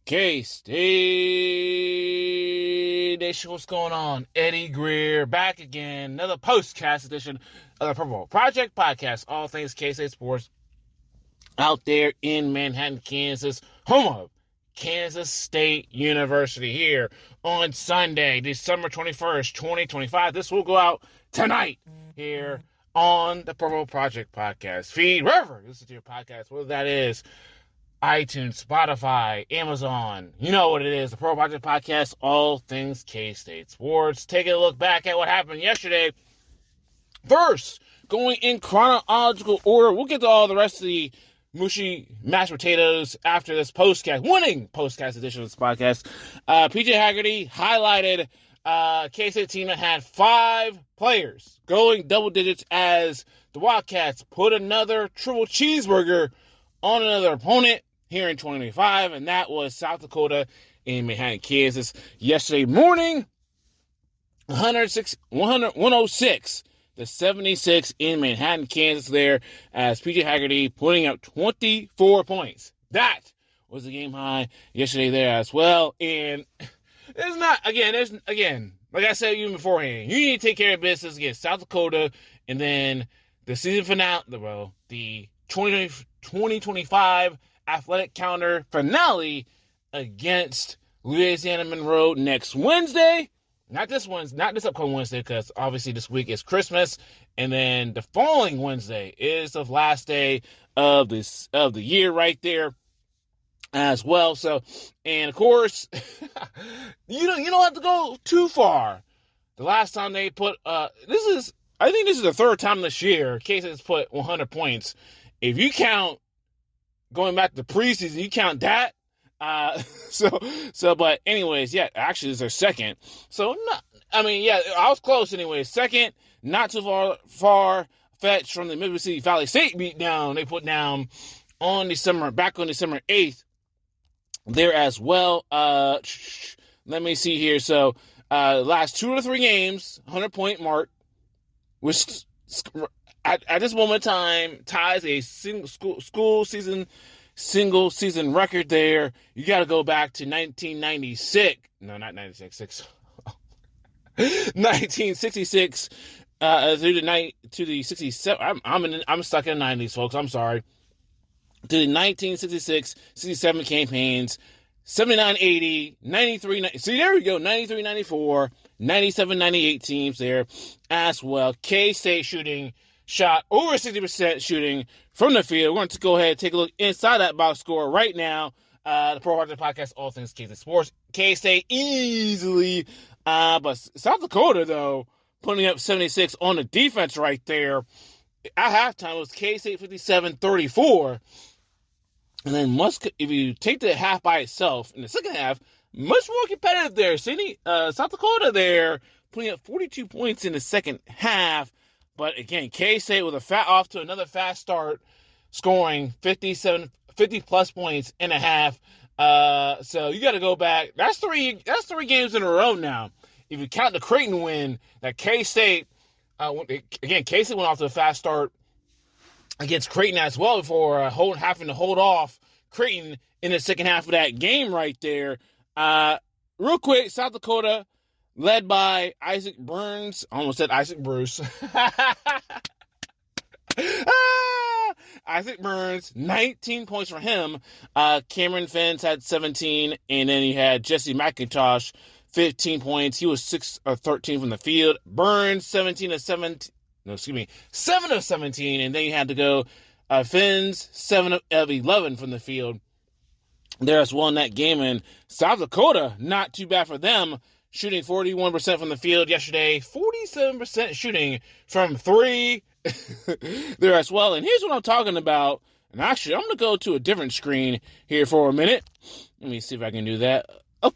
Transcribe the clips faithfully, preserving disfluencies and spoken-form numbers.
K-State Nation, what's going on? Eddie Greer back again. Another postcast edition of the Purple Project Podcast. All things K-State sports out there in Manhattan, Kansas, home of Kansas State University, here on Sunday, December twenty-first, twenty twenty-five. This will go out tonight here on the Purple Project Podcast feed, wherever you listen to your podcast, whether that is iTunes, Spotify, Amazon. You know what it is. The Pro Project Podcast, all things K-State sports. Taking a look back at what happened yesterday. First, going in chronological order, we'll get to all the rest of the mushy mashed potatoes after this postcast, winning postcast edition of this podcast. Uh, P J Haggerty highlighted uh, K-State team that had five players going double digits as the Wildcats put another triple cheeseburger on another opponent here in twenty twenty-five, and that was South Dakota in Manhattan, Kansas. Yesterday morning, one oh six to seventy-six in Manhattan, Kansas there, as P J Haggerty putting up twenty-four points. That was the game high yesterday there as well. And it's not, again, there's, again, like I said even beforehand, you need to take care of business against South Dakota, and then the season finale, well, the twenty twenty-five athletic calendar finale against Louisiana Monroe next Wednesday. Not this Wednesday, not this upcoming Wednesday, because obviously this week is Christmas, and then the following Wednesday is the last day of this of the year right there as well. So, and of course, you don't you don't have to go too far. The last time they put uh this is I think this is the third time this year K-State has put one hundred points. If you count going back to the preseason, you count that. Uh, so, so, but anyways, yeah, actually it's their second. So, not, I mean, yeah, I was close anyways. Second, not too far, far fetched from the Mississippi Valley State beatdown they put down on December, back on December eighth there as well. Uh, let me see here. So, uh, last two or three games, one hundred point mark, which At, at this moment in time, ties a single school, school season, single season record there. You got to go back to nineteen ninety-six. No, not ninety-six. nineteen sixty-six uh, through the night to the sixty-seven. I'm I'm in, I'm stuck in the nineties, folks. I'm sorry. To the nineteen sixty-six sixty-seven campaigns, seventy-nine eighty, ninety-three ninety. See, there we go. ninety-three ninety-four, ninety-seven ninety-eight teams there as well. K-State shooting. Shot over sixty percent shooting from the field. We're going to go ahead and take a look inside that box score right now. Uh, the Pro Project Podcast, all things K-State sports. K-State easily, uh, but South Dakota, though, putting up seventy-six on the defense right there. At halftime, it was K-State fifty-seven thirty-four. And then must, if you take the half by itself, in the second half, much more competitive there. Sydney, uh, South Dakota there, putting up forty-two points in the second half. But again, K-State with a fat off to another fast start, scoring fifty-seven, fifty plus points in a half. Uh, so you got to go back. That's three. That's three games in a row now. If you count the Creighton win, that K-State, uh, again, K-State went off to a fast start against Creighton as well before uh, hold, having to hold off Creighton in the second half of that game right there. Uh, real quick, South Dakota, led by Isaac Burns. I almost said Isaac Bruce. ah, Isaac Burns, nineteen points for him. Uh, Cameron Fens had seventeen, and then you had Jesse McIntosh, fifteen points. He was six or thirteen from the field. Burns, seventeen of seventeen. No, excuse me, seven of seventeen, and then you had to go uh, Fens, seven of eleven from the field there as well in that game. And South Dakota, not too bad for them, shooting forty-one percent from the field yesterday, forty-seven percent shooting from three there as well. And here's what I'm talking about. And actually, I'm going to go to a different screen here for a minute. Let me see if I can do that. Oh.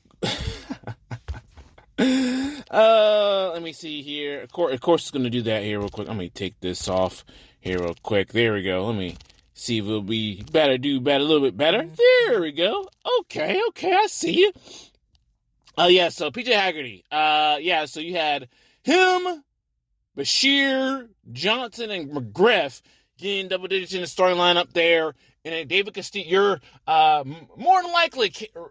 uh, let me see here. Of course, of course it's going to do that here real quick. Let me take this off here real quick. There we go. Let me see if it'll be better, do better, a little bit better. There we go. Okay, okay, I see you. Oh, uh, yeah, so P J Haggerty. Uh, yeah, so you had him, Bashir, Johnson, and McGriff getting double digits in the starting lineup there. And then David Castillo, you're uh, more than likely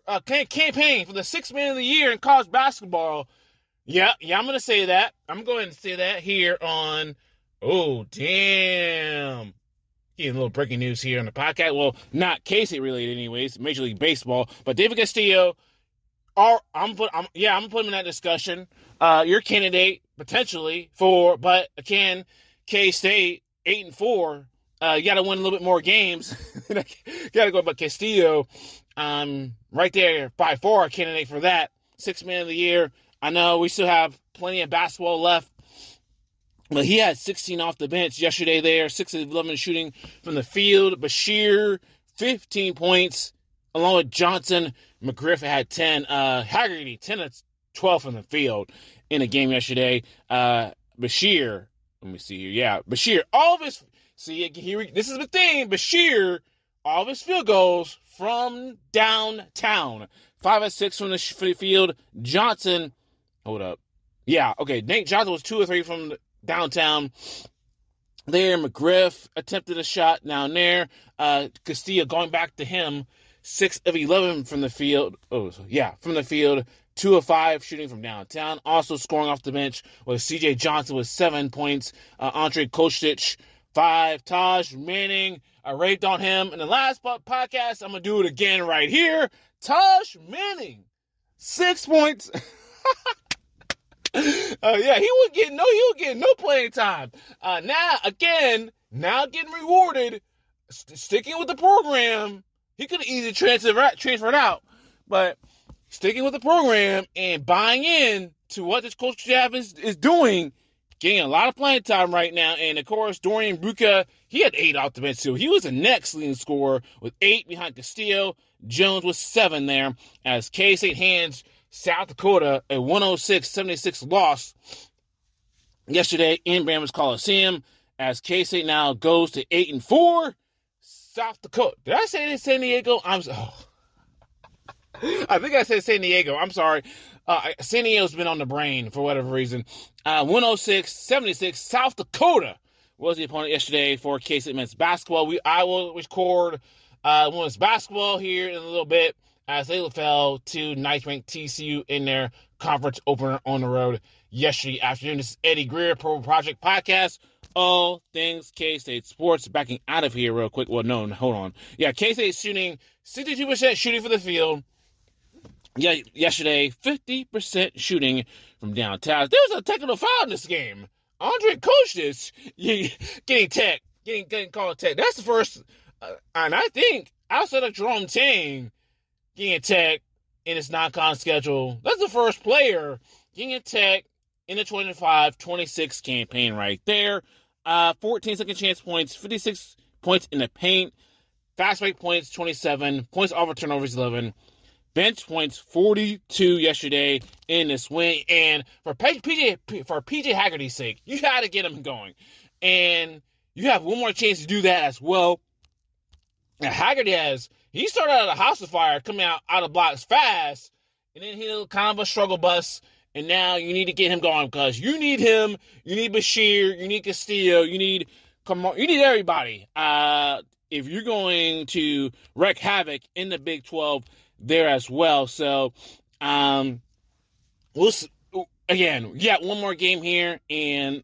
uh, campaign for the sixth man of the year in college basketball. Yeah, yeah, I'm going to say that. I'm going to say that here on, oh, damn. Getting a little breaking news here on the podcast. Well, not K-State related anyways, Major League Baseball. But David Castillo, are, I'm put, I'm, yeah, I'm going to put him in that discussion. Uh, your candidate, potentially, for, but again, K-State, eight and four. Uh, you got to win a little bit more games. You got to go about Castillo. Um, right there, by far, a candidate for that. Sixth man of the year. I know we still have plenty of basketball left. But he had sixteen off the bench yesterday there, six of eleven shooting from the field. Bashir, fifteen points, along with Johnson. McGriff had ten. Uh, Haggerty, ten of twelve from the field in the game yesterday. Uh, Bashir, let me see here. Yeah, Bashir, all of his, see, here, this is the thing. Bashir, all of his field goals from downtown. Five of six from the field. Johnson, hold up. Yeah, okay, Nate Johnson was two or three from the downtown there. McGriff attempted a shot down there. Uh, Castillo going back to him. six of eleven from the field. Oh, yeah, from the field. two of five shooting from downtown. Also scoring off the bench was C J Johnson with seven points. Uh, Andre Kostic, five. Taj Manning, I raved on him in the last podcast. I'm going to do it again right here. Taj Manning, six points. Uh, yeah, he would get no, he would get no playing time. Uh, now, again, now getting rewarded, st- sticking with the program. He could have easily transferred transferred out, but sticking with the program and buying in to what this coach staff is, is doing, getting a lot of playing time right now. And of course, Dorian Bruca, he had eight off the bench too. He was the next leading scorer with eight behind Castillo. Jones with seven there as K-State hands South Dakota a one oh six seventy-six loss yesterday in Bramlage Coliseum as K-State now goes to eight and four. South Dakota. Did I say this, San Diego? I'm oh. I think I said San Diego. I'm sorry. Uh, San Diego's been on the brain for whatever reason. Uh, one oh six seventy-six. South Dakota was the opponent yesterday for K-State men's basketball. We I will record uh, women's basketball here in a little bit, as they fell to ninth-ranked T C U in their conference opener on the road yesterday afternoon. This is Eddie Greer, Purple Project Podcast. All things K-State sports. Backing out of here real quick. Well, no, hold on. Yeah, K-State shooting sixty-two percent shooting for the field. Yeah, yesterday, fifty percent shooting from downtown. There was a technical foul in this game. Andre Kostic getting tech, getting, getting called tech. That's the first, uh, and I think outside of Jerome Tang, getting tech in its non-con schedule. That's the first player getting tech in the twenty-five twenty-six campaign right there. Uh, fourteen second chance points, fifty-six points in the paint, fast break points, twenty-seven, points over turnovers, eleven, bench points, forty-two yesterday in this win. And for P J, for P J Haggerty's sake, you got to get him going. And you have one more chance to do that as well. Now, Haggerty has, he started out of the house of fire, coming out, out of blocks fast, and then he had kind of a struggle bus, and now you need to get him going because you need him, you need Bashir, you need Castillo, you need, come on, you need everybody. Uh, if you're going to wreak havoc in the Big twelve there as well. So, um, we'll, again, we got one more game here, and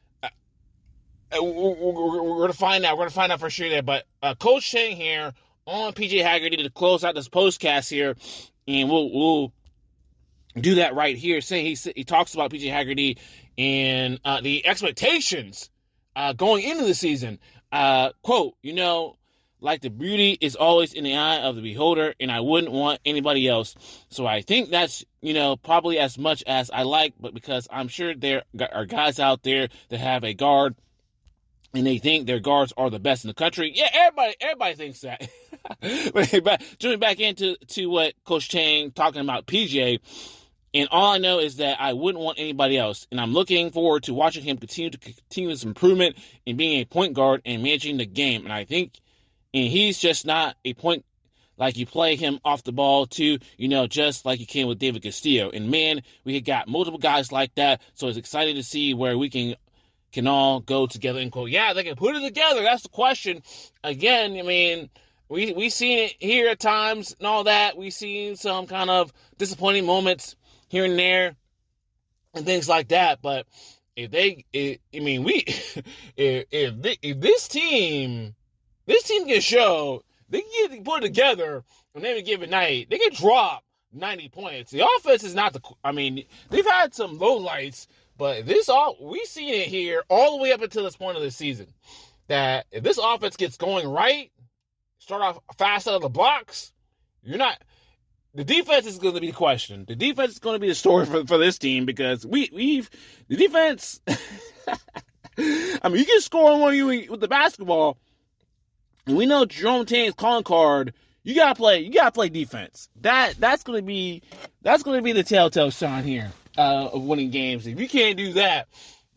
uh, we're, we're, we're going to find out, we're going to find out for sure there, but uh, Coach Chang here on P J Haggerty to close out this postcast here, and we'll we'll do that right here. Saying he he talks about P J Haggerty and uh, the expectations uh, going into the season. Uh, quote, you know, like the beauty is always in the eye of the beholder, and I wouldn't want anybody else. So I think that's, you know, probably as much as I like, but because I'm sure there are guys out there that have a guard and they think their guards are the best in the country. Yeah, everybody everybody thinks that. But jumping back into to what Coach Chang talking about P J, and all I know is that I wouldn't want anybody else. And I'm looking forward to watching him continue to continue his improvement in being a point guard and managing the game. And I think and he's just not a point like you play him off the ball too, you know, just like you can with David Castillo. And man, we got multiple guys like that. So it's exciting to see where we can can all go together and go, yeah, they can put it together. That's the question. Again, I mean, we we seen it here at times and all that. We've seen some kind of disappointing moments here and there and things like that. But if they, if, I mean, we, if if, they, if this team, this team can show they can get put together on any given night, they can drop ninety points. The offense is not the, I mean, they've had some lowlights, but this all we've seen it here all the way up until this point of the season. That if this offense gets going right, start off fast out of the blocks, you're not. The defense is going to be the question. The defense is going to be the story for, for this team because we we've the defense. I mean, you can score on you with the basketball, and we know Jerome Tang's calling card. You gotta play. You gotta play defense. That that's going to be that's going to be the telltale sign here uh, of winning games. If you can't do that,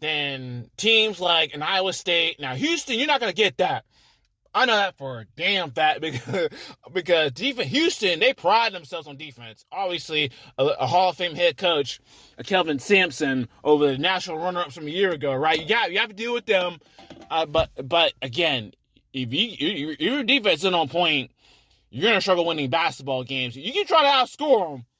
then teams like an Iowa State, now Houston, you're not going to get that. I know that for a damn fact because, because defense, Houston, they pride themselves on defense. Obviously, a, a Hall of Fame head coach, Kelvin Sampson, over the national runner-ups from a year ago, right? You got you have to deal with them, uh, but but again, if you if your defense isn't on point, you're gonna struggle winning basketball games. You can try to outscore them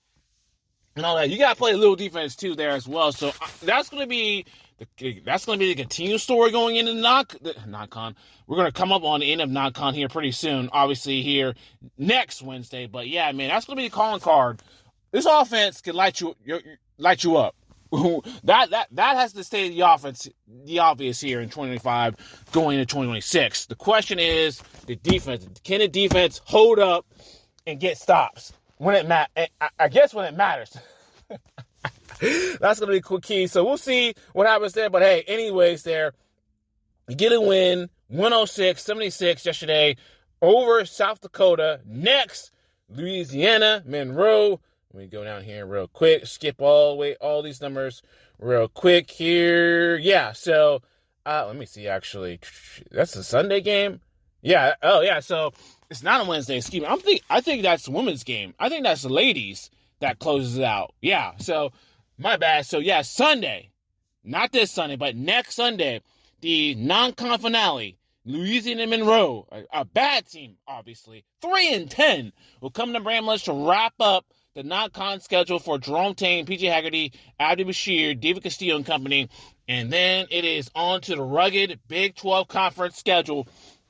and all that. You got to play a little defense too there as well. So uh, that's gonna be. That's going to be the continued story going into knock, NockCon. We're going to come up on the end of NockCon here pretty soon, obviously here next Wednesday. But yeah, man, that's going to be the calling card. This offense can light you light you up. that that that has to stay the offense, the obvious here in twenty twenty-five going into twenty twenty-six. The question is the defense. Can the defense hold up and get stops when it ma- I guess when it matters. That's going to be a quick key. So we'll see what happens there. But hey, anyways, there, you get a win, one oh six seventy-six yesterday over South Dakota. Next, Louisiana, Monroe. Let me go down here real quick. Skip all the way, all these numbers real quick here. Yeah, so uh, let me see, actually. That's a Sunday game? Yeah, oh, yeah, so it's not a Wednesday. Excuse me. I'm think, I think that's the women's game. I think that's the ladies that closes it out. Yeah, so my bad. So, yeah, Sunday, not this Sunday, but next Sunday, the non-con finale, Louisiana Monroe, a, a bad team, obviously, three and ten, will come to Bramlage to wrap up the non-con schedule for Jerome Tang, P J Haggerty, Abdi Bashir, David Castillo and company, and then it is on to the rugged Big twelve conference schedule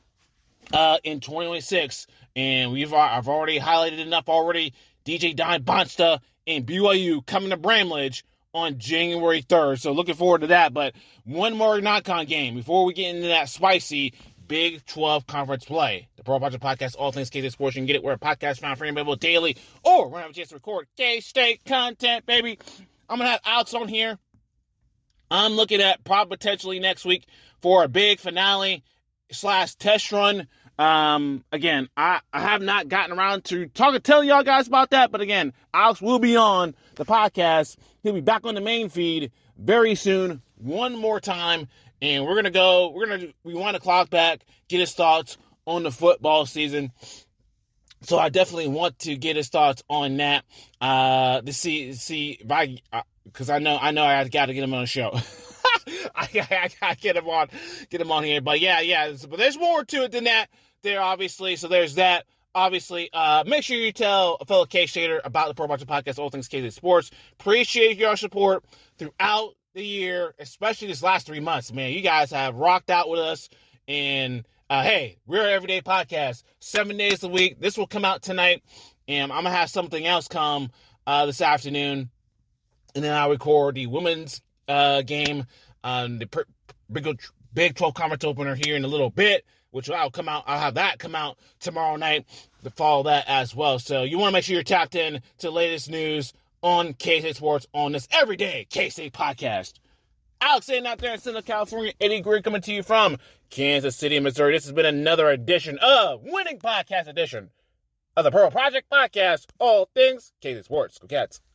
uh, in twenty twenty-six, and we've I've already highlighted enough already. D J Don Bonsta and B Y U coming to Bramlage on January third. So looking forward to that. But one more non-con game before we get into that spicy Big twelve conference play. The Pro Project Podcast, all things K-State Sports. You can get it where a podcast found free and available daily, or we're going to have a chance to record K-State content, baby. I'm going to have Alex on here. I'm looking at probably potentially next week for a big finale slash test run. Um, again, I, I have not gotten around to talking, telling y'all guys about that. But again, Alex will be on the podcast. He'll be back on the main feed very soon, one more time. And we're going to go, we're going to, we want to clock back, get his thoughts on the football season. So I definitely want to get his thoughts on that, uh, to see, see if I, uh, cause I know, I know I got to get him on the show. I, I, I get him on, get him on here. But yeah, yeah, but there's more to it than that there, obviously. So there's that. Obviously, uh, make sure you tell a fellow K-Stater about the Pro Project Podcast, all things K-State Sports. Appreciate your support throughout the year, especially this last three months, man. You guys have rocked out with us. And, uh, hey, we're an everyday podcast, seven days a week. This will come out tonight. And I'm going to have something else come uh, this afternoon. And then I'll record the women's uh, game, um, the per- Big, Big twelve conference opener here in a little bit, which I'll come out. I'll have that come out tomorrow night to follow that as well. So you want to make sure you're tapped in to the latest news on K-State Sports on this everyday K-State podcast. Alex saying out there in Central California, Eddie Greer coming to you from Kansas City, Missouri. This has been another edition of Winning Podcast Edition of the Pearl Project Podcast, all things K-State Sports. Go Cats.